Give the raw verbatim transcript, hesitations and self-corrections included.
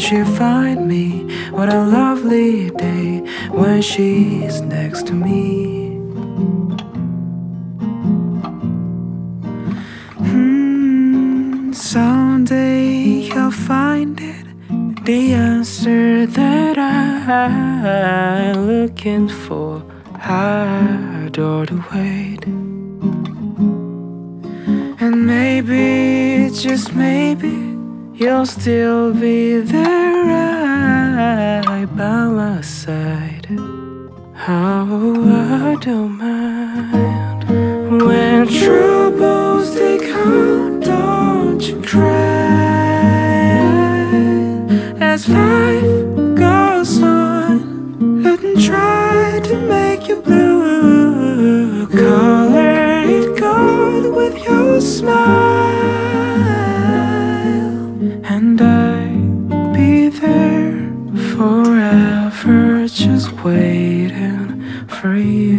she find me? What a lovely day when she's next to me. Hmm, someday you'll find it, the answer that I'm looking for. I adore to wait. And maybe, just maybe, you'll still be there right by my side. Oh, I don't mind. When troubles they come, don't you cry. As life goes on, let them try to make you blue. Color it gold with your smile, and I'll be there forever, just waiting for you.